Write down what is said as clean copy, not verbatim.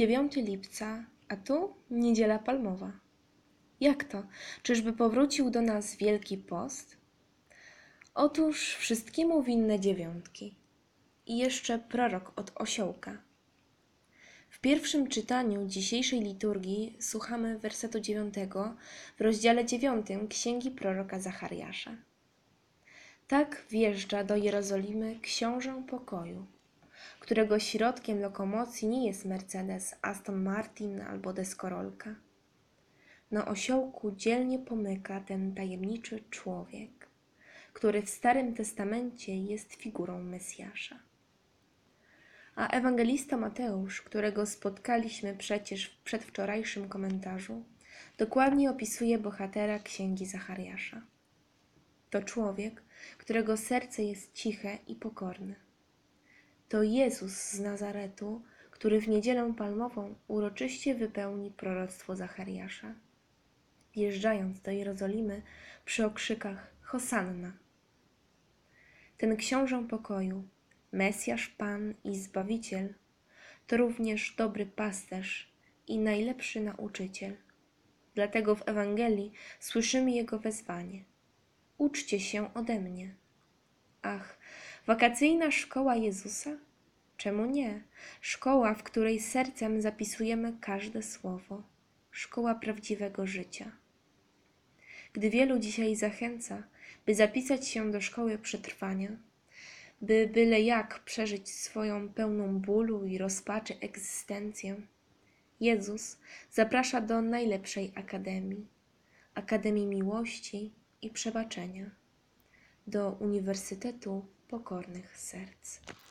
9 lipca, a tu Niedziela Palmowa. Jak to? Czyżby powrócił do nas Wielki Post? Otóż wszystkiemu winne dziewiątki. I jeszcze prorok od osiołka. W pierwszym czytaniu dzisiejszej liturgii słuchamy wersetu 9 w rozdziale 9 Księgi proroka Zachariasza. Tak wjeżdża do Jerozolimy książę pokoju, którego środkiem lokomocji nie jest Mercedes, Aston Martin albo deskorolka. Na osiołku dzielnie pomyka ten tajemniczy człowiek, który w Starym Testamencie jest figurą Mesjasza. A ewangelista Mateusz, którego spotkaliśmy przecież w przedwczorajszym komentarzu, dokładnie opisuje bohatera Księgi Zachariasza. To człowiek, którego serce jest ciche i pokorne. To Jezus z Nazaretu, który w Niedzielę Palmową uroczyście wypełni proroctwo Zachariasza, wjeżdżając do Jerozolimy przy okrzykach Hosanna. Ten książę pokoju, Mesjasz Pan i Zbawiciel, to również dobry pasterz i najlepszy nauczyciel. Dlatego w Ewangelii słyszymy jego wezwanie: uczcie się ode mnie. Ach, wakacyjna szkoła Jezusa? Czemu nie? Szkoła, w której sercem zapisujemy każde słowo. Szkoła prawdziwego życia. Gdy wielu dzisiaj zachęca, by zapisać się do szkoły przetrwania, by byle jak przeżyć swoją pełną bólu i rozpaczy egzystencję, Jezus zaprasza do najlepszej akademii, Akademii Miłości i Przebaczenia, do Uniwersytetu Pokornych Serc.